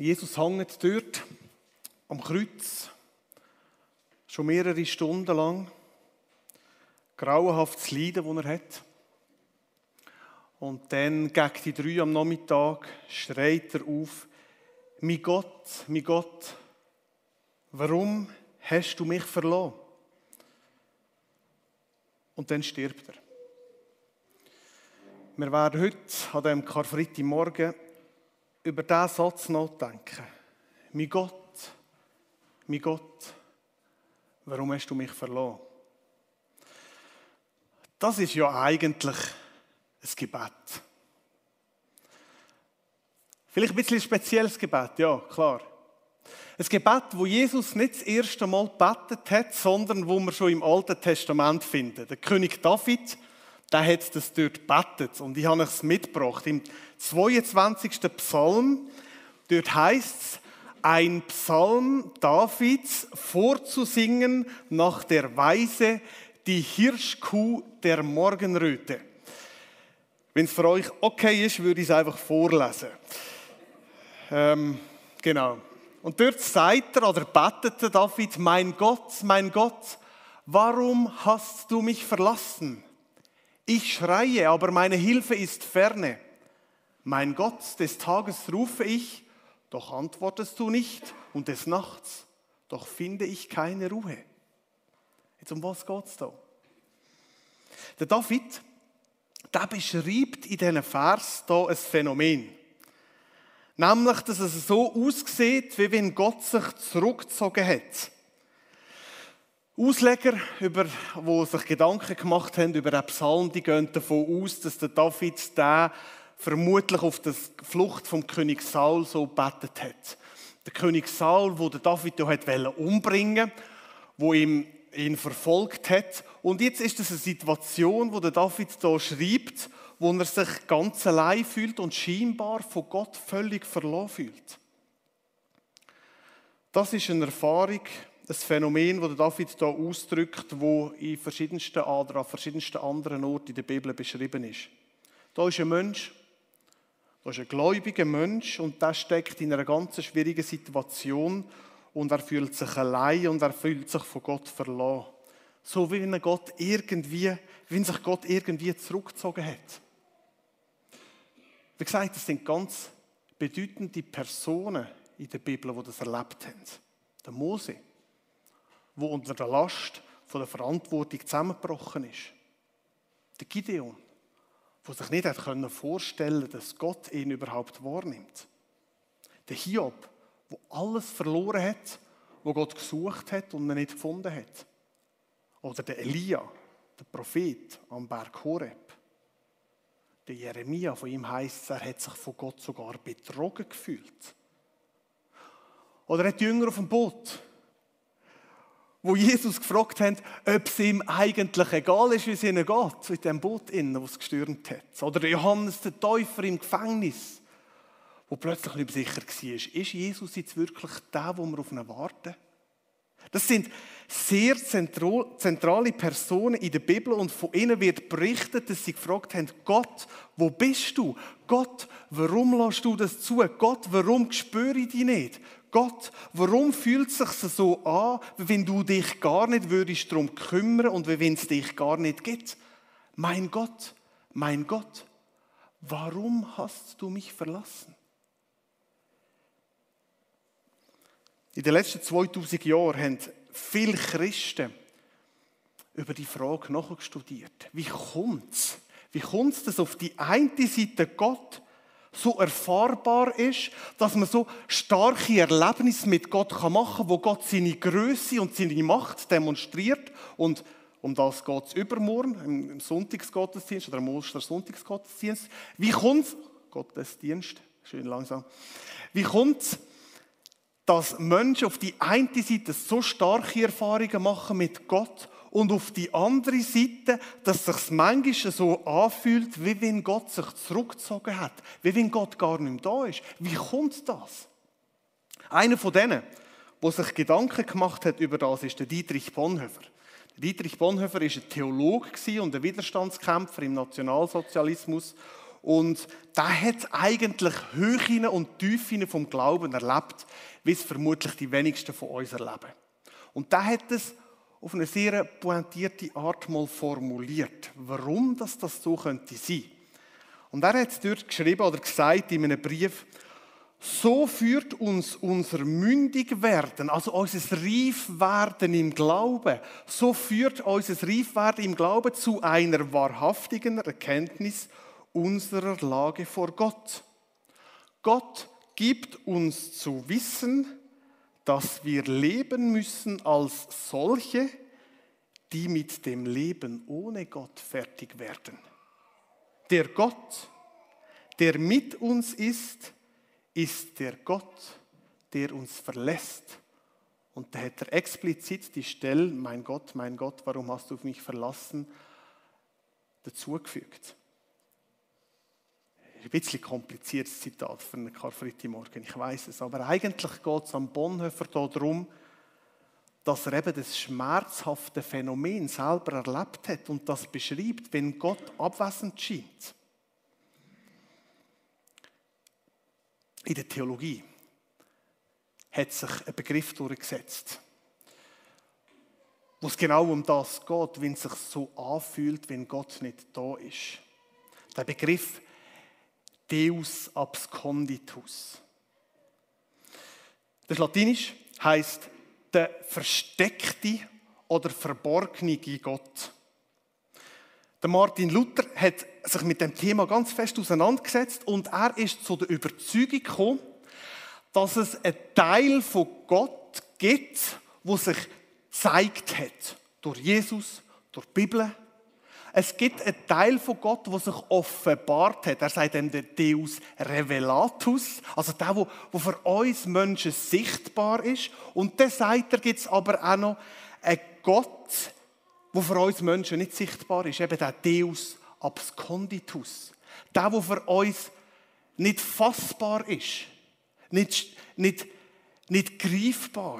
Jesus hängt dort am Kreuz, schon mehrere Stunden lang. Grauenhaftes Leiden, das er hat. Und dann, gegen die 3 am Nachmittag, schreit er auf: mein Gott, warum hast du mich verlassen? Und dann stirbt er. Wir werden heute an diesem Karfreitagmorgen über diesen Satz nachdenken. Mein Gott, warum hast du mich verlassen? Das ist ja eigentlich ein Gebet. Vielleicht ein bisschen ein spezielles Gebet, ja, klar. Ein Gebet, wo Jesus nicht das erste Mal gebetet hat, sondern wo wir schon im Alten Testament finden. Der König David, der hat das dort gebetet. Und ich habe es mitgebracht. Im 22. Psalm, dort heisst es, ein Psalm Davids vorzusingen nach der Weise die Hirschkuh der Morgenröte. Wenn es für euch okay ist, würde ich es einfach vorlesen. Genau. Und dort sagt er, oder betete David: mein Gott, warum hast du mich verlassen? Ich schreie, aber meine Hilfe ist ferne. Mein Gott, des Tages rufe ich, doch antwortest du nicht, und des Nachts, doch finde ich keine Ruhe. Jetzt, um was geht es da? Der David, der beschreibt in diesen Vers hier ein Phänomen. Nämlich, dass es so aussieht, wie wenn Gott sich zurückgezogen hat. Ausleger, die sich Gedanken gemacht haben über den Psalm, die gehen davon aus, dass der David den vermutlich auf die Flucht vom König Saul so gebetet hat. Der König Saul, wo der David ja umbringen wollte, wo ihn verfolgt hat. Und jetzt ist es eine Situation, wo der David hier schreibt, wo er sich ganz allein fühlt und scheinbar von Gott völlig verloren fühlt. Das ist eine Erfahrung, ein Phänomen, das David hier ausdrückt, das an verschiedensten anderen Orten in der Bibel beschrieben ist. Da ist ein Mensch, da ist ein gläubiger Mensch und der steckt in einer ganz schwierigen Situation und er fühlt sich allein und er fühlt sich von Gott verlassen. So wie wenn sich Gott irgendwie zurückgezogen hat. Wie gesagt, es sind ganz bedeutende Personen in der Bibel, die das erlebt haben. Der Mose, der unter der Last von der Verantwortung zusammengebrochen ist. Der Gideon, der sich nicht vorstellen konnte, dass Gott ihn überhaupt wahrnimmt. Der Hiob, der alles verloren hat, wo Gott gesucht hat und ihn nicht gefunden hat. Oder der Elia, der Prophet am Berg Horeb. Der Jeremia, von ihm heisst es, er hat sich von Gott sogar betrogen gefühlt. Oder die Jünger auf dem Boot, wo Jesus gefragt haben, ob es ihm eigentlich egal ist, wie es ihnen geht, so in dem Boot innen, das es gestürmt hat. Oder der Johannes, der Täufer im Gefängnis, wo plötzlich nicht sicher war, ist Jesus jetzt wirklich der, wo wir auf ihn warten? Das sind sehr zentrale Personen in der Bibel und von ihnen wird berichtet, dass sie gefragt haben: Gott, wo bist du? Gott, warum lässt du das zu? Gott, warum spüre ich dich nicht? Gott, warum fühlt es sich so an, wie wenn du dich gar nicht würdest darum kümmern und wie wenn es dich gar nicht gibt? Mein Gott, warum hast du mich verlassen? In den letzten 2000 Jahren haben viele Christen über die Frage nachgestudiert. Wie kommt es, dass auf die eine Seite Gott so erfahrbar ist, dass man so starke Erlebnisse mit Gott machen kann, wo Gott seine Größe und seine Macht demonstriert. Und um das geht es übermorgen, im Sonntagsgottesdienst oder im Ostersonntagsgottesdienst. Wie kommt es, dass Menschen auf die eine Seite so starke Erfahrungen machen mit Gott und auf die andere Seite, dass es sich manchmal so anfühlt, wie wenn Gott sich zurückgezogen hat, wie wenn Gott gar nicht mehr da ist. Wie kommt das? Einer von denen, der sich Gedanken gemacht hat über das, ist der Dietrich Bonhoeffer. Der Dietrich Bonhoeffer war ein Theologe und ein Widerstandskämpfer im Nationalsozialismus. Und der hat eigentlich Höhen und Tiefen vom Glauben erlebt, wie es vermutlich die wenigsten von uns erleben. Und der hat es auf eine sehr pointierte Art mal formuliert, warum das so könnte sein. Und er hat dort geschrieben oder gesagt in einem Brief, so führt uns unser Mündigwerden, also unser Reifwerden im Glauben, so führt unser Reifwerden im Glauben zu einer wahrhaftigen Erkenntnis unserer Lage vor Gott. Gott gibt uns zu wissen, dass wir leben müssen als solche, die mit dem Leben ohne Gott fertig werden. Der Gott, der mit uns ist der Gott, der uns verlässt. Und da hat er explizit die Stelle, mein Gott, warum hast du auf mich verlassen, dazugefügt. Ein bisschen kompliziertes Zitat für einen Karfreitagmorgen, ich weiß es. Aber eigentlich geht es am Bonhoeffer darum, dass er eben das schmerzhafte Phänomen selber erlebt hat und das beschreibt, wenn Gott abwesend scheint. In der Theologie hat sich ein Begriff durchgesetzt, wo es genau um das geht, wenn es sich so anfühlt, wenn Gott nicht da ist. Der Begriff Deus absconditus. Das Latinisch heisst der versteckte oder verborgene Gott. Der Martin Luther hat sich mit dem Thema ganz fest auseinandergesetzt und er ist zu der Überzeugung gekommen, dass es einen Teil von Gott gibt, der sich gezeigt hat. Durch Jesus, durch die Bibel. Es gibt einen Teil von Gott, der sich offenbart hat. Er sagt dann der Deus Revelatus, also der für uns Menschen sichtbar ist. Und dann sagt er, gibt es aber auch noch einen Gott, der für uns Menschen nicht sichtbar ist. Eben der Deus absconditus. Der für uns nicht fassbar ist. Nicht greifbar.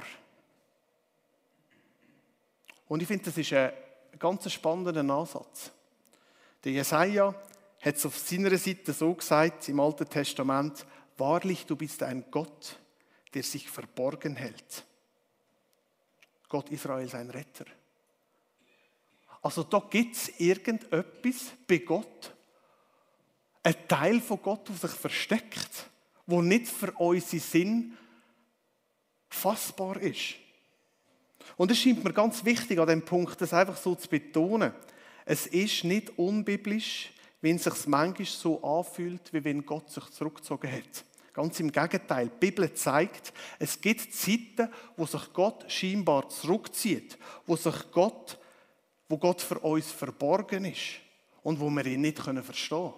Und ich finde, das ist ein ganz spannender Ansatz. Der Jesaja hat es auf seiner Seite so gesagt im Alten Testament: Wahrlich, du bist ein Gott, der sich verborgen hält. Gott Israel, sein Retter. Also da gibt es irgendetwas bei Gott, ein Teil von Gott, der sich versteckt, der nicht für unseren Sinn fassbar ist. Und es scheint mir ganz wichtig, an diesem Punkt das einfach so zu betonen. Es ist nicht unbiblisch, wenn es sich manchmal so anfühlt, wie wenn Gott sich zurückgezogen hat. Ganz im Gegenteil. Die Bibel zeigt, es gibt Zeiten, wo sich Gott scheinbar zurückzieht, wo Gott für uns verborgen ist und wo wir ihn nicht verstehen können.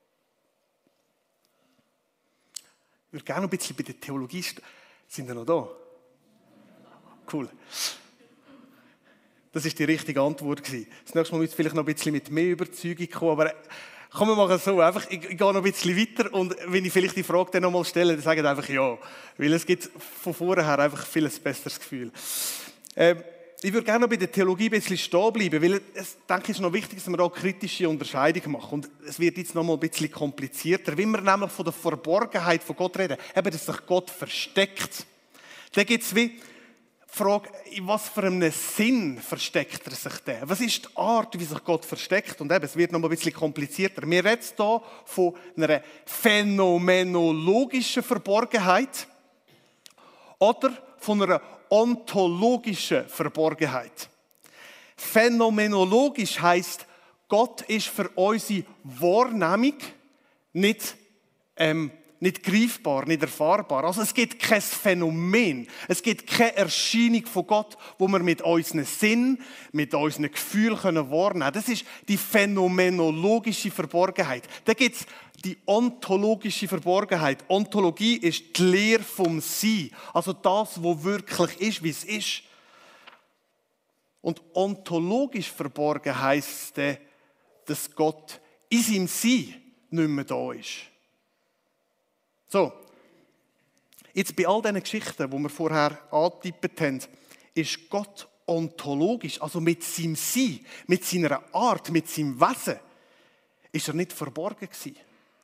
Ich würde gerne noch ein bisschen bei der Theologie Sind wir noch da? Cool. Das war die richtige Antwort. Das nächste Mal müsst ihr vielleicht noch ein bisschen mit mehr Überzeugung kommen, aber komm, wir machen es so, einfach, ich gehe noch ein bisschen weiter und wenn ich vielleicht die Frage dann nochmal stelle, dann sagt einfach ja, weil es gibt von vorher einfach viel ein besseres Gefühl. Ich würde gerne noch bei der Theologie ein bisschen stehen bleiben, weil es, denke ich, ist noch wichtig, dass wir auch kritische Unterscheidungen machen. Und es wird jetzt noch mal ein bisschen komplizierter. Wenn wir nämlich von der Verborgenheit von Gott reden, eben, dass sich Gott versteckt, dann gibt es wie die Frage, in was für einem Sinn versteckt er sich denn? Was ist die Art, wie sich Gott versteckt? Und eben, es wird noch mal ein bisschen komplizierter. Wir reden hier von einer phänomenologischen Verborgenheit oder von einer ontologischen Verborgenheit. Phänomenologisch heisst, Gott ist für unsere Wahrnehmung nicht greifbar, nicht erfahrbar. Also es gibt kein Phänomen, es gibt keine Erscheinung von Gott, wo wir mit unseren Sinn, mit unseren Gefühlen wahrnehmen können. Das ist die phänomenologische Verborgenheit. Dann gibt es die ontologische Verborgenheit. Ontologie ist die Lehre vom Sein, also das, was wirklich ist, wie es ist. Und ontologisch verborgen heisst es, dass Gott in seinem Sein nicht mehr da ist. So, jetzt bei all diesen Geschichten, die wir vorher angetippt haben, ist Gott ontologisch, also mit seinem Sein, mit seiner Art, mit seinem Wesen, ist er nicht verborgen gewesen.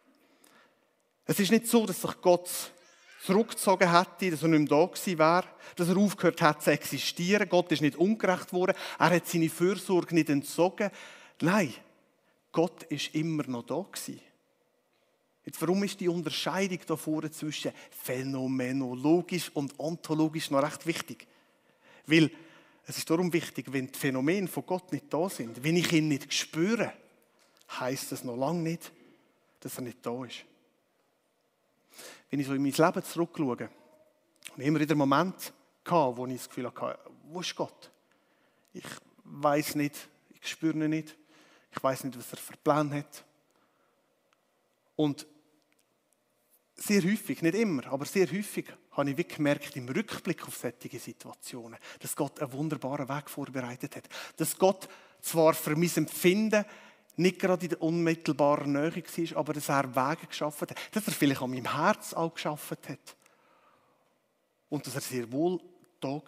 Es ist nicht so, dass sich Gott zurückgezogen hätte, dass er nicht mehr da gewesen wäre, dass er aufgehört hat zu existieren. Gott ist nicht ungerecht worden, er hat seine Fürsorge nicht entzogen. Nein, Gott ist immer noch da gewesen. Jetzt, warum ist die Unterscheidung da vorne zwischen phänomenologisch und ontologisch noch recht wichtig? Weil es ist darum wichtig, wenn die Phänomene von Gott nicht da sind, wenn ich ihn nicht spüre, heisst das noch lange nicht, dass er nicht da ist. Wenn ich so in mein Leben zurückschaue, habe ich immer wieder Momente gehabt, wo ich das Gefühl hatte, wo ist Gott? Ich weiss nicht, ich spüre ihn nicht, ich weiss nicht, was er für Pläne hat. Und sehr häufig, nicht immer, aber sehr häufig habe ich wirklich gemerkt, im Rückblick auf solche Situationen, dass Gott einen wunderbaren Weg vorbereitet hat. Dass Gott zwar für mein Empfinden nicht gerade in der unmittelbaren Nähe war, aber dass er Wege geschaffen hat. Dass er vielleicht an meinem Herz auch geschaffen hat. Und dass er sehr wohl da war.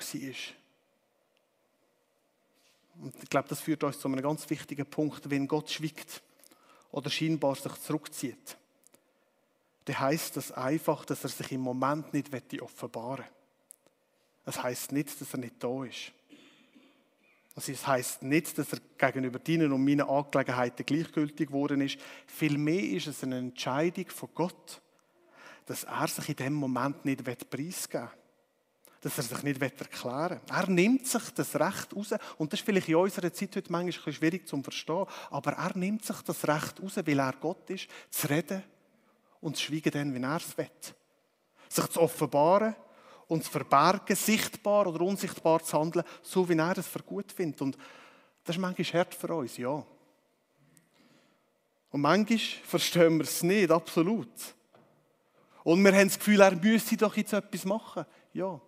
Und ich glaube, das führt uns zu einem ganz wichtigen Punkt. Wenn Gott schweigt oder scheinbar sich zurückzieht, dann heisst das einfach, dass er sich im Moment nicht offenbaren will. Das heisst nicht, dass er nicht da ist. Das heisst nicht, dass er gegenüber deinen und meinen Angelegenheiten gleichgültig geworden ist. Vielmehr ist es eine Entscheidung von Gott, dass er sich in diesem Moment nicht preisgeben will. Dass er sich nicht erklären will. Er nimmt sich das Recht raus. Und das ist vielleicht in unserer Zeit heute manchmal ein bisschen schwierig zu verstehen. Aber er nimmt sich das Recht raus, weil er Gott ist, zu reden und zu schweigen dann, wenn er es will. Sich zu offenbaren und zu verbergen, sichtbar oder unsichtbar zu handeln, so wie er es für gut findet. Und das ist manchmal hart für uns, ja. Und manchmal verstehen wir es nicht, absolut. Und wir haben das Gefühl, er müsse doch jetzt etwas machen. Ja.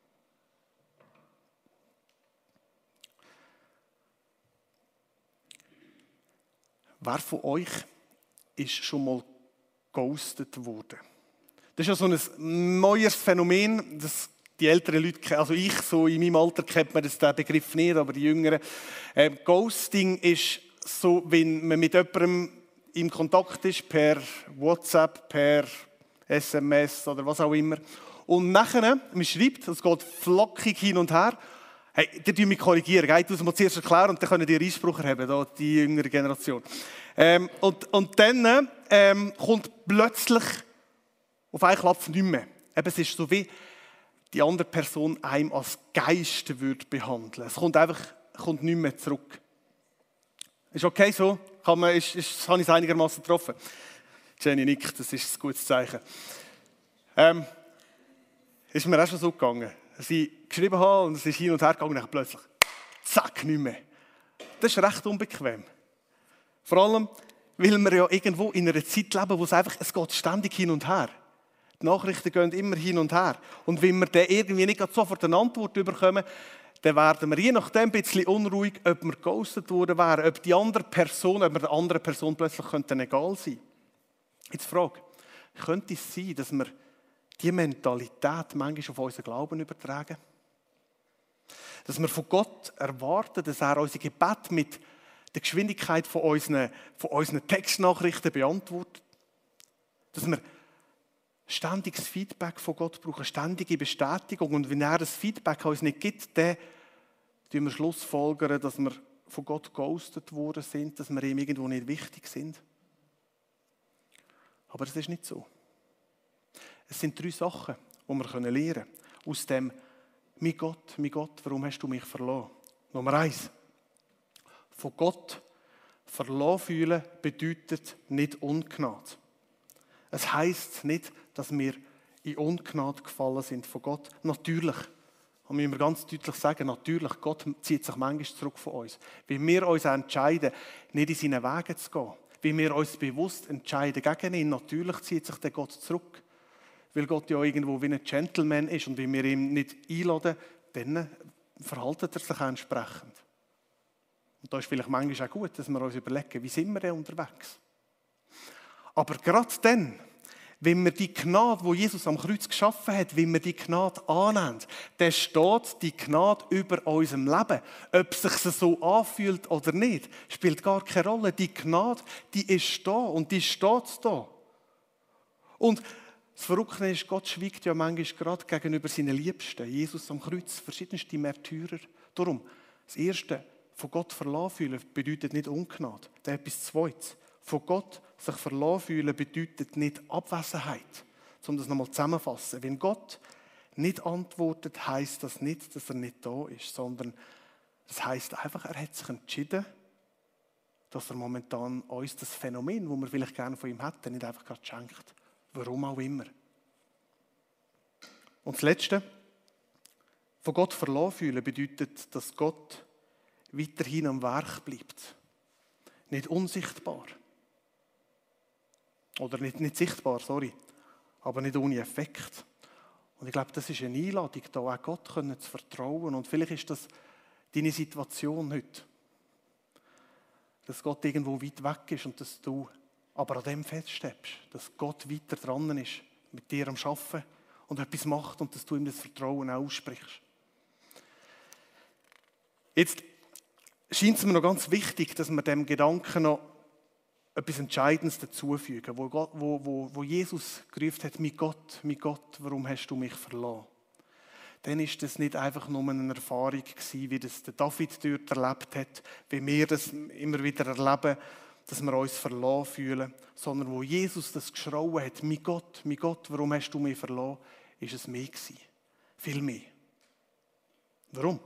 Wer von euch ist schon mal geghostet worden? Das ist ja so ein neues Phänomen, das die älteren Leute, also ich, so in meinem Alter kennt man den Begriff nicht, aber die Jüngeren. Ghosting ist so, wenn man mit jemandem in Kontakt ist, per WhatsApp, per SMS oder was auch immer. Und nachher, man schreibt, es geht flockig hin und her. Hey, ihr dürft mich korrigieren, ich muss es mal zuerst erklären und dann können die Einspruch haben, da, die jüngere Generation. Und dann kommt plötzlich auf einen Klapp nicht mehr. Eben, es ist so wie die andere Person einem als Geist würde behandeln. Es kommt einfach nicht mehr zurück. Ist okay so? Habe ich es einigermaßen getroffen? Jenny nickt, das ist ein gutes Zeichen. Ist mir auch schon so gegangen. Dass ich geschrieben habe und es ist hin und her gegangen und dann plötzlich zack, nicht mehr. Das ist recht unbequem. Vor allem, weil wir ja irgendwo in einer Zeit leben, wo es geht ständig hin und her. Die Nachrichten gehen immer hin und her. Und wenn wir dann irgendwie nicht sofort eine Antwort bekommen, dann werden wir je nachdem ein bisschen unruhig, ob wir geghostet worden wären, ob der anderen Person plötzlich egal sein könnte. Jetzt die Frage, könnte es sein, dass wir diese Mentalität manchmal auf unseren Glauben übertragen? Dass wir von Gott erwarten, dass er unsere Gebete mit der Geschwindigkeit von unseren Textnachrichten beantwortet? Dass wir ständiges Feedback von Gott brauchen, ständige Bestätigung. Und wenn er das Feedback uns nicht gibt, dann tun wir schlussfolgern, dass wir von Gott geghostet worden sind, dass wir ihm irgendwo nicht wichtig sind. Aber das ist nicht so. Es sind 3 Sachen, die wir lernen können. Aus dem, mein Gott, warum hast du mich verloren? Nummer 1. Von Gott verloren fühlen bedeutet nicht Ungnade. Es heisst nicht, dass wir in Ungnade gefallen sind von Gott. Natürlich, und müssen wir ganz deutlich sagen, natürlich, Gott zieht sich manchmal zurück von uns. Wenn wir uns entscheiden, nicht in seine Wege zu gehen, wenn wir uns bewusst entscheiden gegen ihn, natürlich zieht sich der Gott zurück. Weil Gott ja irgendwo wie ein Gentleman ist und wenn wir ihn nicht einladen, dann verhaltet er sich auch entsprechend. Und da ist vielleicht manchmal auch gut, dass wir uns überlegen, wie sind wir denn unterwegs? Aber gerade dann, wenn wir die Gnade, die Jesus am Kreuz geschaffen hat, wenn wir die Gnade annehmen, dann steht die Gnade über unserem Leben. Ob es sich so anfühlt oder nicht, spielt gar keine Rolle. Die Gnade, die ist da und die steht da. Und das Verrückte ist, Gott schweigt ja manchmal gerade gegenüber seinen Liebsten. Jesus am Kreuz, verschiedenste Märtyrer. Darum, das Erste, von Gott verlassen fühlen, bedeutet nicht Ungnade. Dann etwas Zweites. Von Gott sich verlassen fühlen bedeutet nicht Abwesenheit. Um das nochmal zusammenzufassen. Wenn Gott nicht antwortet, heisst das nicht, dass er nicht da ist, sondern das heisst einfach, er hat sich entschieden, dass er momentan uns das Phänomen, das wir vielleicht gerne von ihm hätten, nicht einfach gerade schenkt. Warum auch immer. Und das Letzte, von Gott verlassen fühlen, bedeutet, dass Gott weiterhin am Werk bleibt. Nicht unsichtbar. Oder nicht sichtbar, sorry. Aber nicht ohne Effekt. Und ich glaube, das ist eine Einladung, da auch Gott zu vertrauen. Und vielleicht ist das deine Situation heute. Dass Gott irgendwo weit weg ist und dass du aber an dem feststeckst, dass Gott weiter dran ist, mit dir am Arbeiten und etwas macht und dass du ihm das Vertrauen auch aussprichst. Jetzt scheint es mir noch ganz wichtig, dass wir dem Gedanken noch etwas Entscheidendes dazufügen, wo Jesus gerufen hat, mein Gott, warum hast du mich verlassen? Dann ist das nicht einfach nur eine Erfahrung gewesen, wie das der David dort erlebt hat, wie wir das immer wieder erleben, dass wir uns verlassen fühlen, sondern wo Jesus das geschrauen hat, mein Gott, warum hast du mich verlassen, ist es mehr gewesen. Viel mehr. Warum?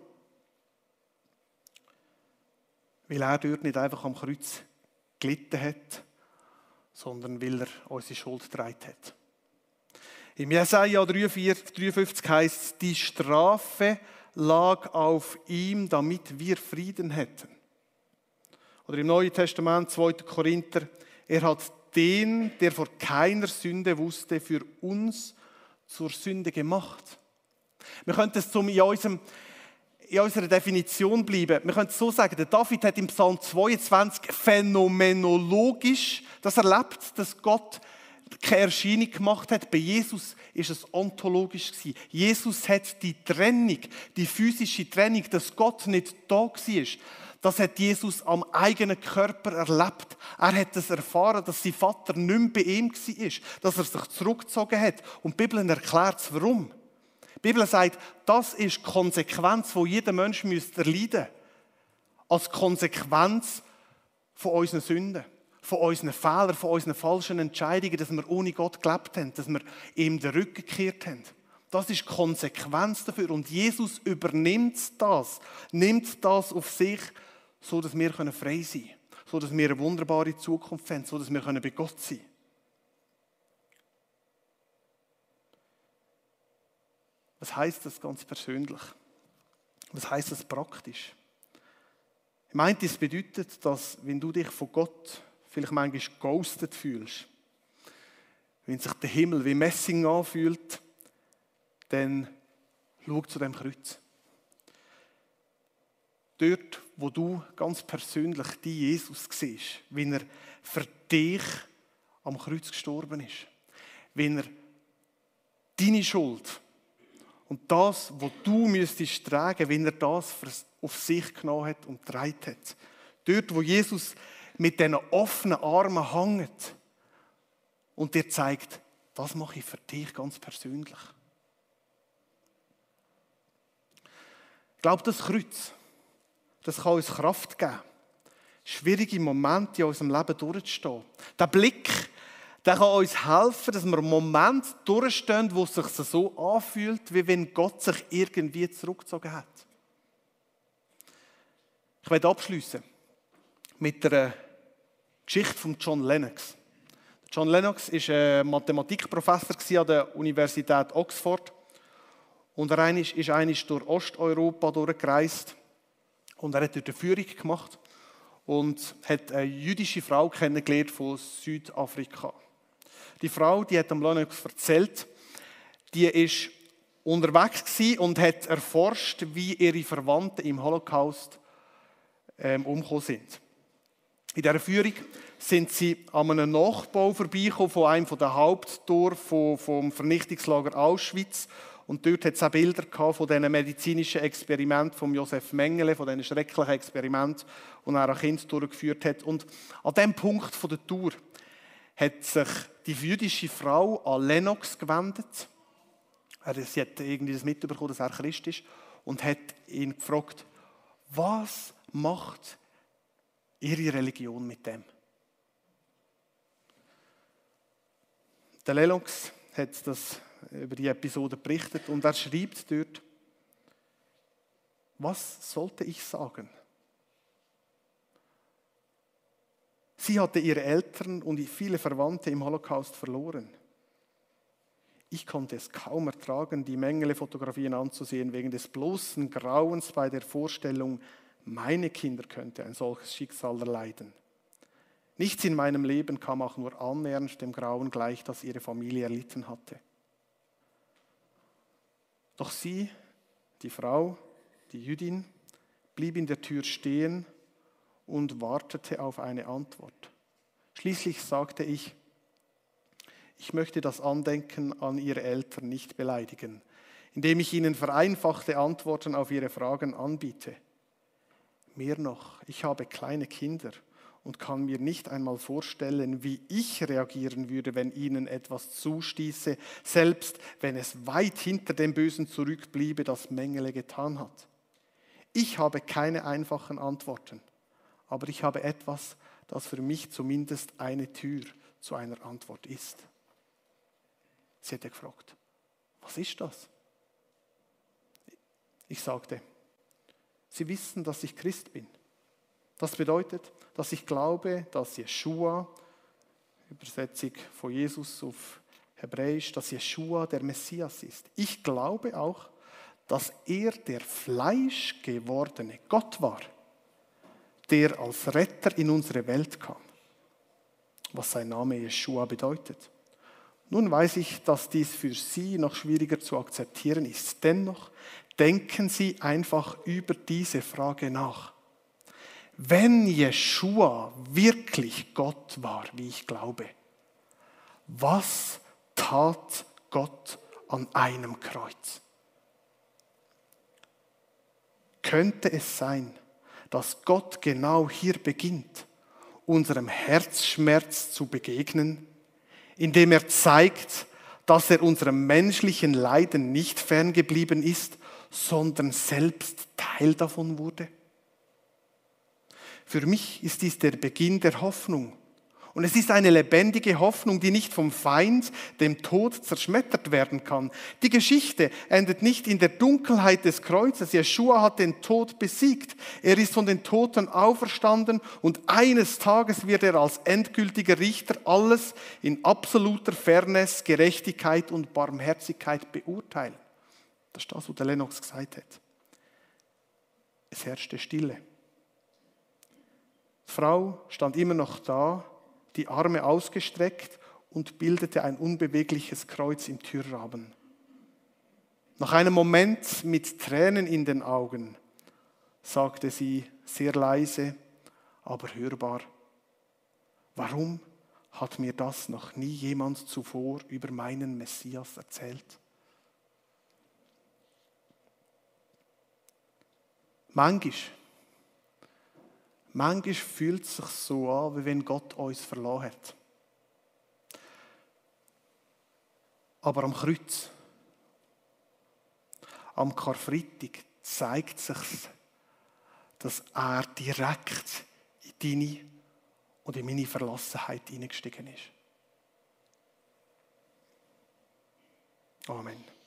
Weil er dort nicht einfach am Kreuz gelitten hat, sondern weil er unsere Schuld getragen hat. Im Jesaja 53 heißt es, die Strafe lag auf ihm, damit wir Frieden hätten. Oder im Neuen Testament, 2. Korinther, er hat den, der vor keiner Sünde wusste, für uns zur Sünde gemacht. Wir können das in unserer Definition bleiben. Wir können es so sagen, der David hat im Psalm 22 phänomenologisch das erlebt, dass Gott keine Erscheinung gemacht hat. Bei Jesus ist es ontologisch gewesen. Jesus hat die Trennung, die physische Trennung, dass Gott nicht da war. Das hat Jesus am eigenen Körper erlebt. Er hat es erfahren, dass sein Vater nicht mehr bei ihm war, dass er sich zurückgezogen hat. Und die Bibel erklärt es, warum. Die Bibel sagt, das ist die Konsequenz, die jeder Mensch erleiden müsste. Als Konsequenz von unseren Sünden, von unseren Fehlern, von unseren falschen Entscheidungen, dass wir ohne Gott gelebt haben, dass wir ihm den Rücken gekehrt haben. Das ist die Konsequenz dafür. Und Jesus übernimmt das, nimmt das auf sich, so dass wir frei sein können, so dass wir eine wunderbare Zukunft haben, so dass wir bei Gott sein können. Was heisst das ganz persönlich? Was heisst das praktisch? Ich meine, das bedeutet, dass, wenn du dich von Gott vielleicht manchmal ghostet fühlst, wenn sich der Himmel wie Messing anfühlt, dann schau zu dem Kreuz. Dort, wo du ganz persönlich die Jesus siehst, wenn er für dich am Kreuz gestorben ist, wenn er deine Schuld und das, was du müsstest tragen, wenn er das auf sich genommen hat und getragen hat. Dort, wo Jesus mit diesen offenen Armen hängt und dir zeigt, das mache ich für dich ganz persönlich. Ich glaube, das Kreuz, das kann uns Kraft geben, schwierige Momente in unserem Leben durchzustehen. Der Blick, der kann uns helfen, dass wir einen Moment durchstehen, wo es sich so anfühlt, wie wenn Gott sich irgendwie zurückgezogen hat. Ich werde abschließen mit einer Geschichte von John Lennox. John Lennox war ein Mathematikprofessor an der Universität Oxford. Und er ist einmal durch Osteuropa durchgereist. Und er hat dort eine Führung gemacht und hat eine jüdische Frau kennengelernt von Südafrika. Die Frau, die hat am Lennox erzählt, die ist unterwegs gewesen und hat erforscht, wie ihre Verwandten im Holocaust umgekommen sind. In dieser Führung sind sie an einem Nachbau vorbeigekommen von einem der Haupttore vom Vernichtungslager Auschwitz. Und dort hat es auch Bilder von diesen medizinischen Experimenten von Josef Mengele, von diesen schrecklichen Experimenten, die er an Kindern durchgeführt hat. Und an diesem Punkt der Tour hat sich die jüdische Frau an Lennox gewendet. Sie hat irgendwie das mitbekommen, dass er Christ ist, und hat ihn gefragt, was macht ihre Religion mit dem? Der Lennox hat das über die Episode berichtet und er schreibt dort, was sollte ich sagen? Sie hatte ihre Eltern und viele Verwandte im Holocaust verloren. Ich konnte es kaum ertragen, die Mengele-Fotografien anzusehen, wegen des bloßen Grauens bei der Vorstellung, meine Kinder könnte ein solches Schicksal erleiden. Nichts in meinem Leben kam auch nur annähernd dem Grauen gleich, das ihre Familie erlitten hatte. Doch sie, die Frau, die Jüdin, blieb in der Tür stehen und wartete auf eine Antwort. Schließlich sagte ich möchte das Andenken an ihre Eltern nicht beleidigen, indem ich ihnen vereinfachte Antworten auf ihre Fragen anbiete. Mehr noch, ich habe kleine Kinder und kann mir nicht einmal vorstellen, wie ich reagieren würde, wenn ihnen etwas zustieße, selbst wenn es weit hinter dem Bösen zurückbliebe, das Mengele getan hat. Ich habe keine einfachen Antworten, aber ich habe etwas, das für mich zumindest eine Tür zu einer Antwort ist. Sie hätte gefragt, was ist das? Ich sagte, Sie wissen, dass ich Christ bin. Das bedeutet, dass ich glaube, dass Jeschua, Übersetzung von Jesus auf Hebräisch, dass Jeschua der Messias ist. Ich glaube auch, dass er der fleischgewordene Gott war, der als Retter in unsere Welt kam, was sein Name Jeschua bedeutet. Nun weiß ich, dass dies für Sie noch schwieriger zu akzeptieren ist. Dennoch denken Sie einfach über diese Frage nach. Wenn Jeschua wirklich Gott war, wie ich glaube, was tat Gott an einem Kreuz? Könnte es sein, dass Gott genau hier beginnt, unserem Herzschmerz zu begegnen, indem er zeigt, dass er unserem menschlichen Leiden nicht ferngeblieben ist, sondern selbst Teil davon wurde? Für mich ist dies der Beginn der Hoffnung. Und es ist eine lebendige Hoffnung, die nicht vom Feind, dem Tod, zerschmettert werden kann. Die Geschichte endet nicht in der Dunkelheit des Kreuzes. Jeschua hat den Tod besiegt. Er ist von den Toten auferstanden und eines Tages wird er als endgültiger Richter alles in absoluter Fairness, Gerechtigkeit und Barmherzigkeit beurteilen. Das ist das, was der Lennox gesagt hat. Es herrschte Stille. Die Frau stand immer noch da, die Arme ausgestreckt und bildete ein unbewegliches Kreuz im Türrahmen. Nach einem Moment mit Tränen in den Augen sagte sie sehr leise, aber hörbar, warum hat mir das noch nie jemand zuvor über meinen Messias erzählt? Manchmal fühlt es sich so an, wie wenn Gott uns verlassen hat. Aber am Kreuz, am Karfreitag, zeigt sich, dass er direkt in deine und in meine Verlassenheit hineingestiegen ist. Amen.